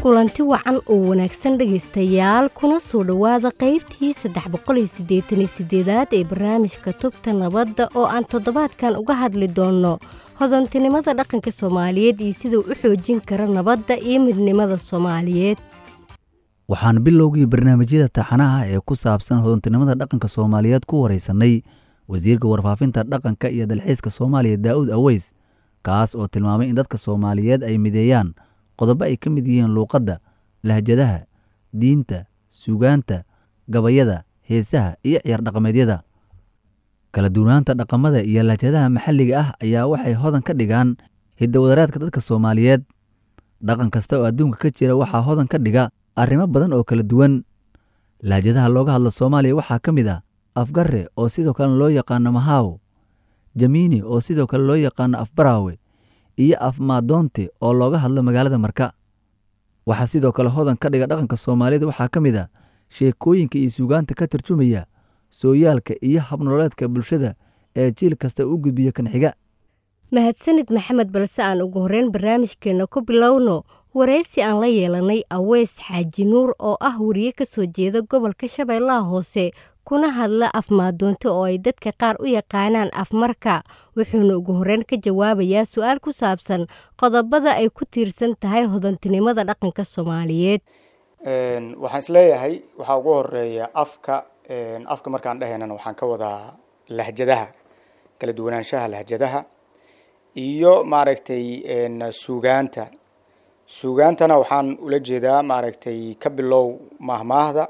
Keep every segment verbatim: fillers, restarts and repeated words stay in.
kulanti wacan oo wanaagsan dhagaystayaal kuna soo dhawaada qaybtii saddex boqol iyo siddeetan iyo siddeedaad ee barnaamijka Tubta Nabadda oo aan toddobaadkan uga hadli doono hodantinimada dhaqanka Soomaaliyeed iyo sida uu u xoojin karo nabadda iyo midnimada Soomaaliyeed. waxaan bilowgii barnaamijyada taxanaha ee ku saabsan hodantinimada dhaqanka Soomaaliyeed ku wareysanay wasiirka warfaafinta dhaqanka iyo dalxiiska Soomaaliya Daawud Aweys kaas oo tilmaamay in dadka Soomaaliyeed ay mideeyaan qodobo ay ka mid yihiin luuqadda, lahjadaha, diinta, suugaanta, gabayada, heesaha iyo ciyaar dhaqameedyada. kala duwanaanta dhaqamada iyo lahjadaha maxalliga ah ayaa waxay hodan ka dhigaan hidda-wadareedka dadka Soomaaliyeed. dhaqan kasta oo adduunka ka jira waxaa hodan ka dhiga arrimo badan oo kala duwan. lahjadaha looga hadlo Soomaaliya waxaa ka mid ah Afgarre oo sidoo kale loo yaqaano Mahaaw, Jamiini oo sidoo kale loo yaqaano Afbaraawe, iyo Afmaadoonte oo looga hadlo magaalada Marka. waxaa sidoo kale hodan ka dhiga dhaqanka Soomaaliyeed waxaa ka mid ah sheekooyinka iyo suugaanta ka tarjumaya sooyaalka iyo habnololeedka bulshada ee jiil kasta u gudbiyo kan xiga. mahadsanid Maxamed, balse aan ugu horreyn barnaamijkeena ku bilowno wareysi aan la yeelanay Aweys Xaaji Nuur oo ah wariye ka soo jeeda gobolka Shabeellaha Hoose kuna hadla Afmaadoonte oo ay dadka qaar u yaqaanaan Afmarka. wuxuuna ugu horreyn ka jawaabayaa su'aal ku saabsan qodobada ay ku tiirsan tahay hodantinimada dhaqanka Soomaaliyeed. een waxaan isleeyahay waxa ugu horeeya afka een afka markaan dhahaynana waxaan ka wadaa lahjadaha, kala duwanaanshaha lahjadaha iyo maaragtay een suugaanta. suugaantana waxaan ula jeedaa maaragtay ka bilow mahmaahda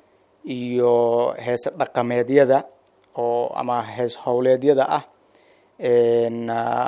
iyo hees dhaqameedyada oo ama hees howleedyada ah, een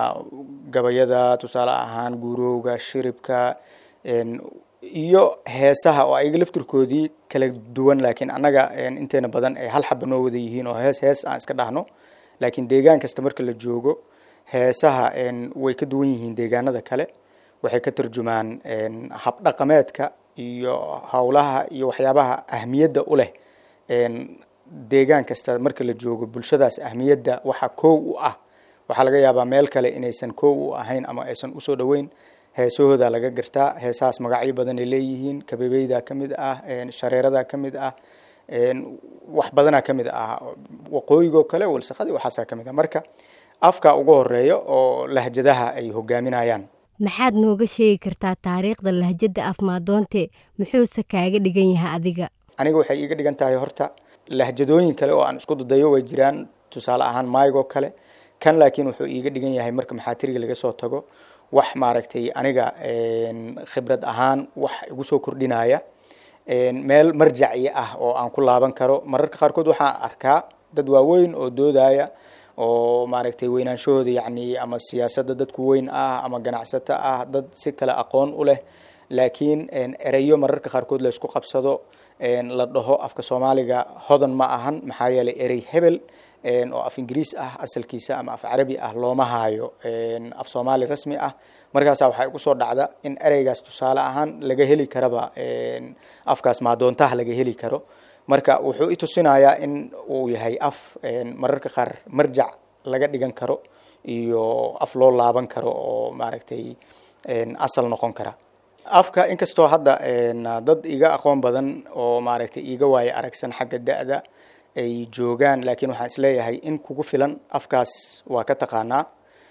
gabayada tusaale ahaan guurowga, shiribka, een iyo heesaha oo ay laftirkoodii kala duwan laakiin anaga een inteena badan ay hal xabba noo wada yihiin oo hees hees aan iska dhahno. laakiin deegaan kasta marka la joogo heesaha een way ka duwan yihiin deegaanada kale. waxay ka tarjumaan een hab dhaqameedka iyo hawlaha iyo waxyaabaha ahmiyadda u leh een deegaan kasta marka la joogo bulshadaas ahmiyadda waxa koow u ah. waxaa laga yaabaa meel kale inaysan koow u ahayn ama aysan u soo dhaweyn. heesahooda laga gartaa, heesahaas magacyo badan ay leeyihiin, kabebeyda ka mid ah, een shareerada ka mid ah, een wax badana ka mid ah, waqooyiga kale walsaqadi waxaas ka mid ah. marka afka ugu horeeyo oo lahjadaha ay hogaaminayaan. maxaad nooga sheegi kartaa taariikhda lahjada Afmaadoonte, muxuuse kaaga dhigan yahay adiga? aniga waxay iiga dhigan tahay horta lahjadooyin kale oo aan isku dadayo way jiraan, tusaale ahaan maaygo kale. kan laakiin wuxuu iiga dhigan yahay marka maxaatiriga laga soo tago wax maaragtay aniga een khibrad ahaan wax igu soo kordhinaya, een meel marjaci ah oo aan ku laaban karo. mararka qaarkood waxaan arkaa dad waaweyn oo doodaya oo maaragtay weynaanshahooda yacni ama siyaasadda dadku weyn ah ama ganacsato ah, dad si kale aqoon u leh, laakiin een erayo mararka qaarkood la isku qabsado een la dhaho afka Soomaaliga hodan ma ahan maxaa yeelay erey hebel een oo af Ingiriis ah asalkiisa ama af Carabi ah looma haayo een af Soomaali rasmi ah. markaas waxa ugu soo dhacda in ereygaas tusaale ahaan laga heli karaba een afkaas Maadoontaha laga heli karo. marka wuxuu i tusinayaa in uu yahay af een mararka qaar marjac laga dhigan karo iyo af loo laaban karo oo maaragtay een asal noqon kara. afka inkastoo hadda een dad iga aqoon badan oo maaragtay iga waaya aragsan xagga da'da ay joogaan, laakiin waxaan isleeyahay in kugu filan afkaas waa ka taqaanaa,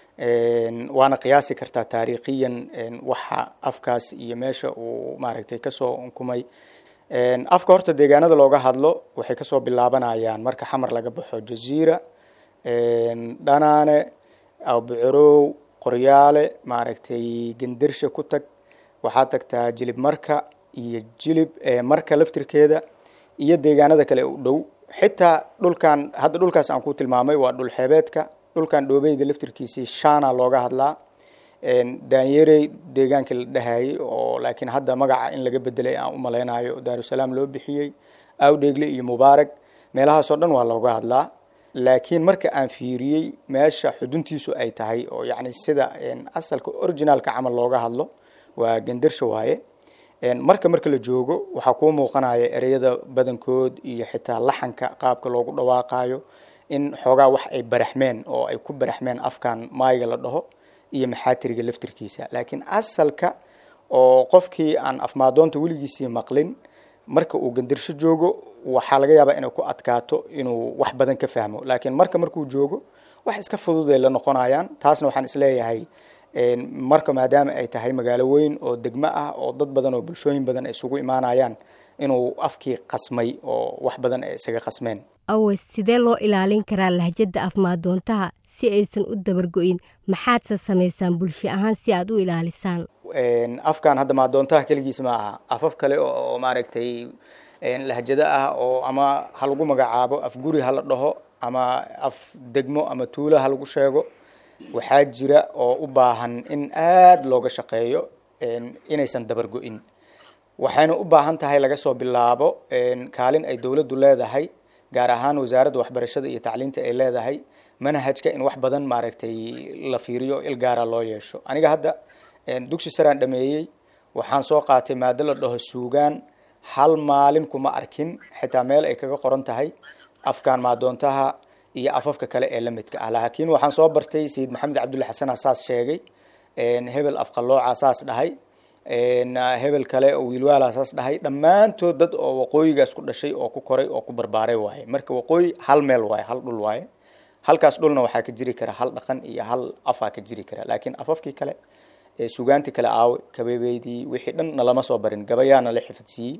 een waana qiyaasi kartaa taariikhiyan een waxa afkaas iyo meesha uu maaragtay kasoo unkumay. een afka horta deegaanada looga hadlo waxay kasoo bilaabanayaan marka xamar laga baxo Jaziira, een Dhanaane, Awbucurow, Qoryaale, maaragtay Gendirsha ku tag, waxaa tagtaa Jilib Marka iyo Jilib ee Marka laftirkeeda iyo deegaanada kale u dhow. xitaa dhulkan hadda dhulkaas aan ku tilmaamay waa dhul xeebeedka. dhulkan Dhoobeyda laftirkiisii Shaana looga hadlaa, een Daanyerey deegaanka la dhahay oo laakiin hadda magaca in laga bedelay aan u maleynayo Daarusalaam loo bixiyay, Awdheegle iyo Mubaarak meelahaas oo dhan waa looga hadlaa. laakiin marka aan fiiriyay meesha xuduntiisu ay tahay oo yacni sida een asalka originalka camal looga hadlo waa Gendirsha waaye. een marka marka la joogo waxa ku muuqanaya ereyada badankood iyo xitaa laxanka qaabka loogu dhawaaqayo in xoogaa wax ay baraxmeen oo ay ku baraxmeen afkan maayga la dhaho iyo maxaatiriga laftirkiisa. laakiin asalka oo qofkii aan afmaadoonta weligiisii maqlin marka uu gandirsho joogo waxaa laga yaabaa inay ku adkaato inuu wax badan ka fahmo laakiin marka markuu joogo wax iska fudud ay la noqonayaan taasna waxaan isleeyahay marka maadaama ay tahay magaalo weyn oo degmo ah oo dad badan oo bulshooyin badan ay isugu imaanayaan inuu afkii qasmay oo wax badan ay isaga qasmeen. Aweys sidee loo ilaalin karaa lahjada afmaadoontaha si aysan u dabargo'in maxaad samaysaan bulsho ahaan si aad u ilaalisaan? Afkaan hadda maadoontaha kaligiis ma aha afaf kale oo maaragtay lahjada ah oo ama ha lagu magacaabo af guri ha la dhaho ama af degmo ama tuulo ha lagu sheego waxaa jira oo u baahan in aad looga shaqeeyo inaysan dabargo'in waxayna u baahan tahay laga soo bilaabo kaalin ay dawladdu leedahay gaar ahaan wasaaradda waxbarashada iyo tacliinta ay leedahay manhajka in wax badan maaragtay la fiiriyo il gaara loo yeesho. Aniga hadda dugsi saraan dhameeyay waxaan soo qaatay maado la dhaho suugaan hal maalin kuma arkin xitaa meel ay kaga qoran tahay afkaan maadoontaha iyo afafka kale ee la midka ah laakiin waxaan soo bartay Sayid Maxamed Cabdulle Xasan asaas sheegay hebel afqalooca asaas dhahay hebel kale oo wiilwaala asaas dhahay dhammaantood dad oo waqooyigaas ku dhashay oo ku koray oo ku barbaaray waaye marka waqooyi hal meel waaye hal dhul waaye halkaas dhulna waxaa ka jiri kara hal dhaqan iyo hal afaa ka jiri kara laakiin afafkii kale ee suugaantii kale aawe kabeebeydii wixii dhan lama soo barin gabayaana la xifadsiiyey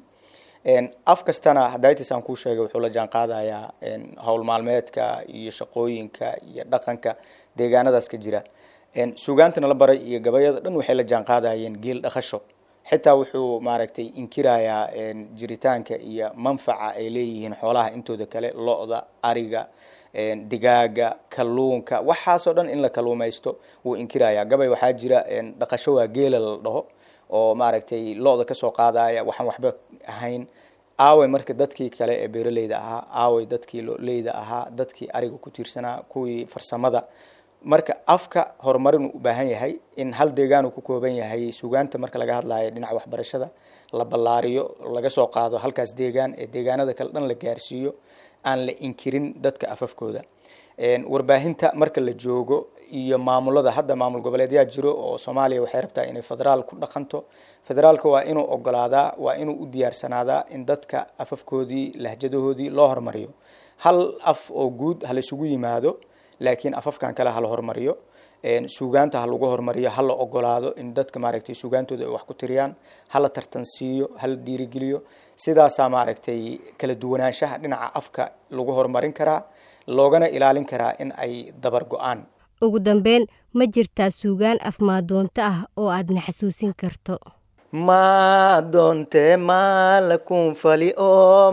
af kastana hadaytisaan kuu sheegay wuxuu la jaan qaadayaa hawl maalmeedka iyo shaqooyinka iyo dhaqanka deegaanadaas ka jira suugaantana la baray iyo gabayada dhan waxay la jaan qaadayeen geel dhaqasho xitaa wuxuu maaragtay inkirayaa jiritaanka iyo manfaca ay leeyihiin xoolaha intooda kale lo'da ariga digaaga kalluunka waxaas oo dhan in la kalluumaysto wuu inkirayaa gabay waxaa jira dhaqasho waa geela la dhaho oo maaragtay lo'da ka soo qaadaya waxaan waxba ahayn aaway marka dadkii kale ee beeraleyda ahaa aaway dadkii lo'leyda ahaa dadkii ariga ku tiirsanaa kuwii farsamada marka afka horumarin u baahan yahay in hal deegaan uu ku kooban yahay suugaanta marka laga hadlayo dhinaca waxbarashada la ballaariyo laga soo qaado halkaas deegaan ee deegaanada kale dhan la gaarsiiyo aan la inkirin dadka afafkooda warbaahinta marka la joogo iyo maamulada hadda maamul goboleedyaa jiro oo Soomaaliya waxay rabtaa inay federaal ku dhaqanto federaalka waa inuu ogolaadaa waa inuu u diyaarsanaada in dadka afafkoodii lahjadahoodii loo hormariyo hal af oo guud hal isugu yimaado laakiin afafkan kale hal hormariyo suugaanta hal lagu hormariyo hal la ogolaado in dadka maaragtay suugaantooda ay wax ku tiriyaan hal tartansiiyo hal dhiirigeliyo sidaas maaragtay kala duwanaanshaha dhinaca afka lagu hormarin karaa loogana ilaalin karaa in ay dabar go'aan. Ugu dambeyn ma jirtaa suugaan afmaadoonta ah oo aad na xasuusin karto? Maadoonte maalakun fali oo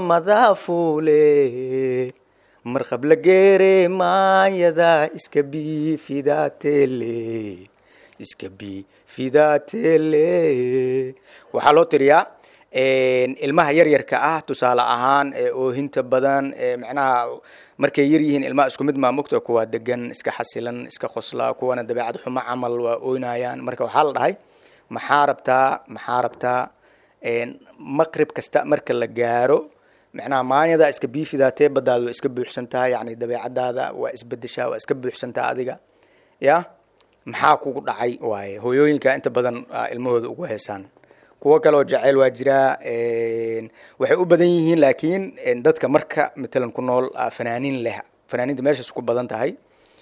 madaafule marqab la geere maayada iska bi fidaatele iska bi fidaatele waxaa loo tiriyaa ilmaha yaryarka ah tusaale ahaan oohinta badan macnaha markay yar yihiin ilmaha isku mid ma mugto kuwa degan iska xasilan iska qosla kuwana dabeecad xumo camal waa ooynayaan marka waxaa la dhahay maxaa rabtaa maxaa rabtaa maqrib kasta marka la gaaro macnaha maanyada iska biifidaatee badaadu iska buuxsantaa yacni dabeecadaada waa isbedeshaa waa iska buuxsantaa adiga ya maxaa kugu dhacay waaye hooyooyinka inta badan ilmahooda ugu heesaan kuwa kale oo jacayl waa jiraa waxay u badan yihiin laakiin dadka marka matalan ku nool fanaaniin leh fanaaniinta meeshaas ku badan tahay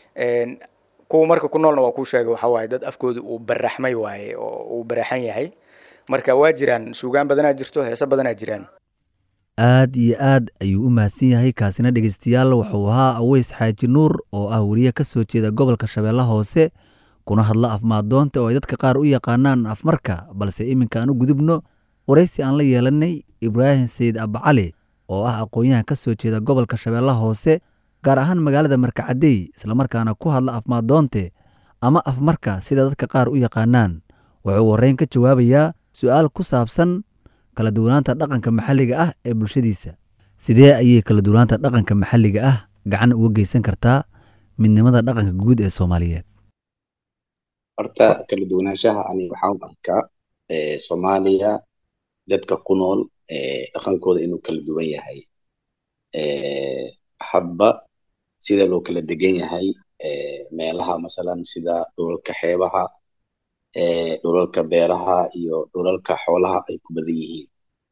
kuwa marka ku noolna waa kuu sheegay waxaa waaye dad afkooda uu baraxmay waaye oo uu baraxan yahay marka waa jiraan suugaan badanaa jirto heeso badanaa jiraan. aad iyo aad ayuu u mahadsan yahay kaasina dhegeystayaal wuxuu ahaa Aweys Xaaji Nuur oo ah wariye ka soo jeeda gobolka Shabeellaha Hoose kuna hadla afmaadoonta oo ay dadka qaar u yaqaanaan afmarka balse iminka aan u gudubno wareysi aan la yeelanay Ibraahim Sayid Abcali oo ah aqoonyahan ka soo jeeda gobolka Shabeellaha Hoose gaar ahaan magaalada Markacadey isla markaana ku hadla afmaadoonte ama afmarka sida dadka qaar u yaqaanaan wuxuu wareyn ka jawaabayaa su'aal ku saabsan kala duwanaanta dhaqanka maxalliga ah ee bulshadiisa sidee ayay kala duwanaanta dhaqanka maxalliga ah gacan uga geysan kartaa midnimada dhaqanka guud ee Soomaaliyeed? horta kala duwanaanshaha ani waxaan u arkaa Soomaaliya dadka ku nool dhaqankooda inuu kala duwan yahay habba sida loo kala degan yahay meelaha masalan sida dhulka xeebaha eh, dhulalka beeraha iyo dhulalka xoolaha ay ku badan yihiin.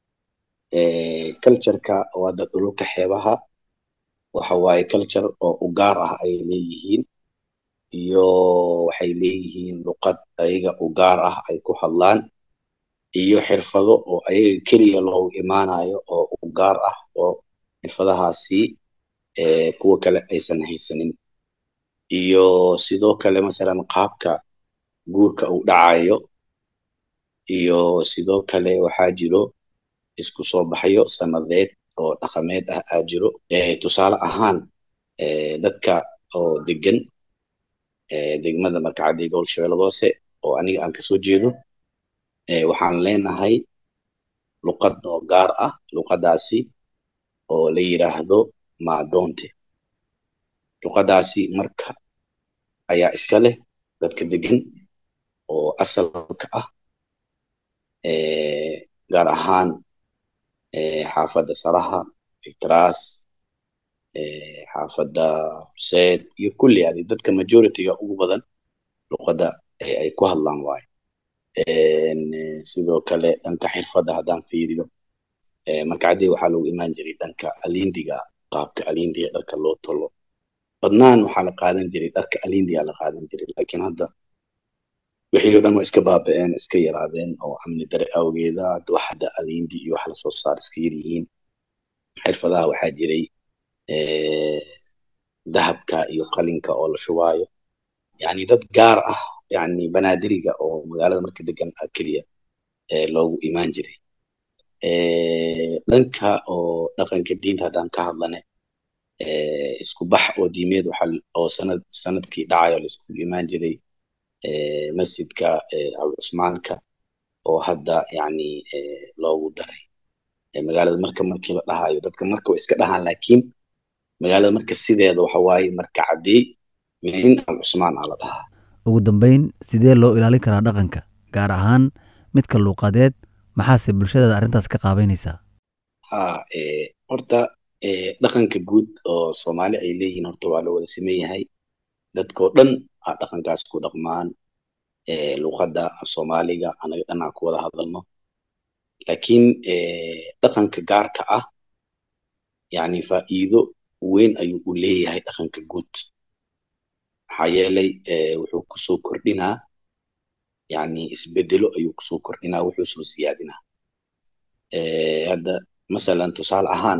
Eh, culture-ka oo hadda dhulalka xeebaha waxa waaye culture oo u gaar ah ay leeyihiin, iyo waxay leeyihiin luqad ayaga u gaar ah ay ku hadlaan, iyo xirfado oo ayaga keliya loogu imaanayo oo u gaar ah, oo xirfadahaasi eh, kuwa kale aysan haysanin. Iyo sidoo kale masalan qaabka guurka uu dhacayo, iyo sidoo kale waxaa jiro isku soo baxyo sanadeed oo dhaqameed ah aa jiro. Eh, tusaale ahaan eh, dadka oo degan eh, degmada Markacad ee Gobolka Shabeellada Hoose oo aniga aan kasoo jeedo, eh, waxaan leenahay luqad oo gaar ah. Luqadaasi oo la yiraahdo Maadoonte. Luqadaasi marka ayaa iska leh dadka degan oo asalka ah, eh, gaar ahaan eh, xaafadda Saraha, Ictiraas, eh, xaafadda Horseed iyo kulli adi dadka majority-ga ugu badan luqadda eh, ay ku hadlaan waaye. En, eh, sidoo kale dhanka xirfadda haddaan fiiriyo, eh, Markacadii waxaa lagu imaan jiray dhanka alindiga, qaabka alindiga dharka loo tolo. Badnaan waxaa la qaadan jiray dharka alindiga la qaadan jiray, laakiin hadda wixii oo dhan waa iska baaba'een, iska yaraadeen oo amni dare awgeeda. Hadda wax hadda alindi iyo wax lasoo saar iska yar yihiin. Xirfadaha waxaa jiray eh, dahabka iyo qalinka oo la shubaayo, yani dad gaar ah, yani banaadiriga oo magaalada marka degan ah keliya eh, loogu imaan jiray. Eh, dhanka oo dhaqanka diinta haddaan ka hadlane, eh, isku bax oo diimeed waxaa l- oo sanad sanadkii dhacayo la isku imaan jiray eh, masjidka eh, Abu Cusmaanka oo hadda yani eh, loogu daray. Eh, magaalada marka markii la dhahayo dadka marka way iska dhahaan, laakiin magaalada marka sideeda waxa waaye Markacadii min Abu Cusmaan aa la dhahaa. ugu dambeyn sidee loo ilaalin karaa dhaqanka gaar ahaan midka luuqadeed, maxaase bulshada arrintaas ka qaabeynaysaa? Ha, eh, horta eh, dhaqanka guud oo Soomaali ay leeyihiin horta waa la wada siman yahay. Dadkoo dhan aa dhaqankaas ku dhaqmaan. Eh, luqadda af Soomaaliga anaga dhan aan ku wada hadalno. Laakiin eh, dhaqanka gaarka ah yani faa'iido weyn ayuu u leeyahay dhaqanka guud. Maxaa yeelay eh, wuxuu kusoo kordhinaa yani isbedelo ayuu kusoo kordhinaa, wuxuu soo siyaadinaa. Eh, hadda masalan tusaale ahaan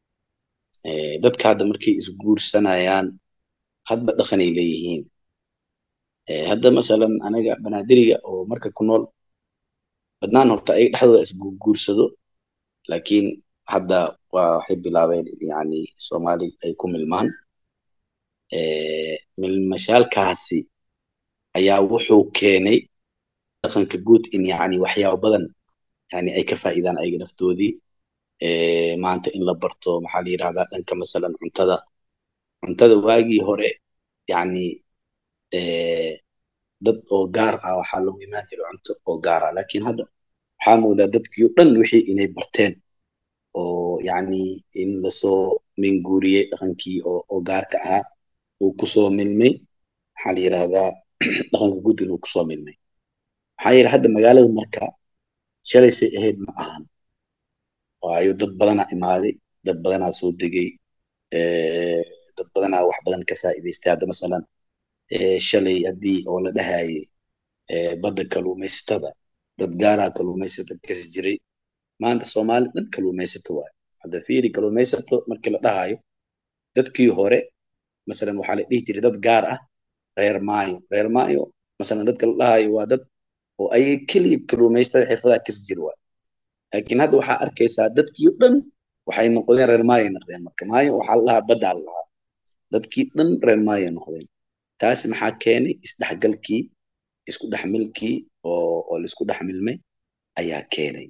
eh, dadka hadda markay isguursanayaan hadba dhaqan ay leeyihiin. Eh, hadda masalan anaga banaadiriga oo marka ku nool badnaan horta ay dhexdooda isguursado, laakiin hadda waa waxay bilaabeen yani Soomaali ay ku milmaan. Eh, milmashaalkaasi ayaa wuxuu keenay dhaqanka guud in yani waxyaabo badan yani ay ka faa'iidaan ayaga naftoodii. Eh, maanta in la barto maxaa la yirahdaa dhanka masalan cuntada. Cuntada waagii hore yani eh, dad oo gaar ah waxaa lagu imaan jiray cunto oo gaar ah, laakiin hadda waxaa moodaa dadkii oo dhan wixii inay barteen oo yani in lasoo minguuriyey dhaqankii oo, oo gaarka ahaa uu kusoo milmay. Maxaa la yirahdaa dhaqanka guud inuu kusoo milmay. Maxaa yeelay hadda magaalada marka shalaysay ahayd ma ahan, waayo dad badanaa imaaday, dad badanaa soo degay, eh, dad badanaa wax badan ka faa'iidaystay. Hadda masalan eh, shalay haddii oo la dhahayay eh, badda kalluumaysatada, dad gaaraa kalluumaysata kasi jiray. Maanta Soomaali dhan kalluumaysato waaye. Hadda fiiri kalluumaysato markii la dhahayo dadkii hore masalan waxaa la dhihi jiray dad gaar ah, reer maayo. Reer maayo masalan dadka la dhahayo waa dad oo ayaga keliya kalluumaysatada xirfadaha kasi jira waaye. Laakiin hadda waxaa arkaysaa dadkii oo dhan waxay noqdeen reer maayo noqdeen. Marka maayo waxaa la dhahaa baddaa la dhahaa. Dadkii dhan reer maayo noqdeen. Taasi maxaa keenay? Isdhexgalkii, isku dhexmilkii oo, oo laisku dhexmilmay ayaa keenay.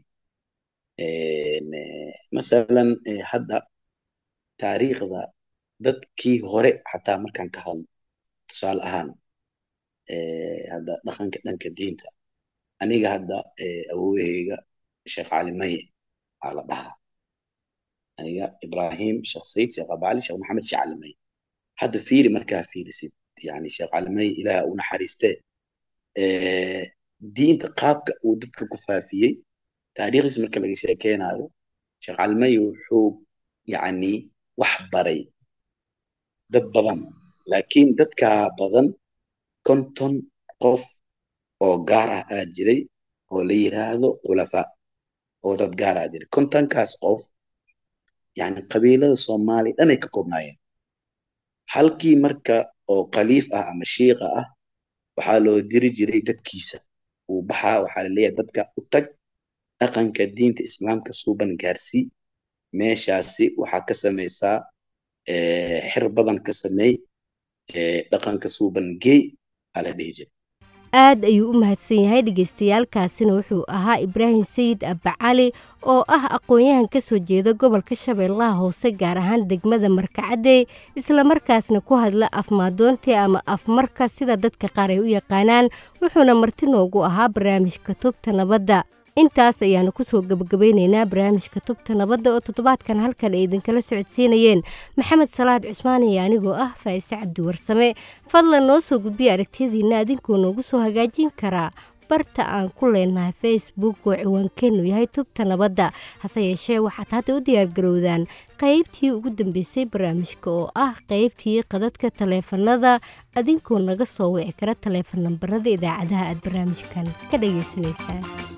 En, eh, masalan eh, hadda taariikhda dadkii hore xataa markaan ka hadlo, tusaale ahaan eh, hadda dhaqanka dhanka diinta, aniga hadda eh, awoowahayga Sheekh Cali Maye aa la dhahaa. aniga Ibrahim Sheekh Sayid Sheekh Abu Cali Sheekh Maxamed Sheekh Cali Maye. Hadda fiiri markaa fiirisid yani Sheekh Cali Maye ilaaha u naxariiste eh, diinta qaabka uu dadka ku faafiyey taariikhdiis marka laga sheekeynayo sheekh calmayo wuxuu yacni wax baray dad badan laakiin dadkaa badan konton qof oo gaar ah aa jiray oo la yiraahdo khulafa oo dad gaar ah jiray kontonkaas qof yani qabiilada soomaaliya dhan ay ka koobnaayeen halkii marka oo khaliif ah ama shiiqa ah waxaa loo diri jiray dadkiisa uu baxaa waxaa la leeyahay dadka u tag dhaqanka diinta islaamka suuban gaarsii meeshaasi waxaa ka samaysaa xir badan ka sameey dhaqanka suuban gey ala dhihi jiray aad ayuu u mahadsan yahay dhagaystayaalkaasina wuxuu ahaa ibraahim sayid abacali oo ah aqoon-yahan ka soo jeeda gobolka shabeellaha hoose gaar ahaan degmada markacadey islamarkaasna ku hadla afmaadoontii ama afmarka sida dadka qaar ay u yaqaanaan wuxuuna marti noogu ahaa barnaamijka tubta nabadda intaas ayaanu kusoo gabagabeynaynaa barnaamijka tubta nabadda oo toddobaadkan halkan ay idinkala socodsiinayeen maxamed salaad cusmaan iyo anigoo ah faa'ise cabdiwarsame fadlan noo soo gudbiya aragtiyadiina adinkoo noogu soo hagaajin karaa barta aan ku leenahay facebook oo ciwaankeennu yahay tubta nabadda hase yeeshee waxaad hadda u diyaargarowdaan qaybtii ugu dambeysay barnaamijka oo ah qaybtii qadadka taleefanada adinkoo naga soo wici kara taleefan nambarada idaacadaha aad barnaamijkan ka dhagaysanaysaan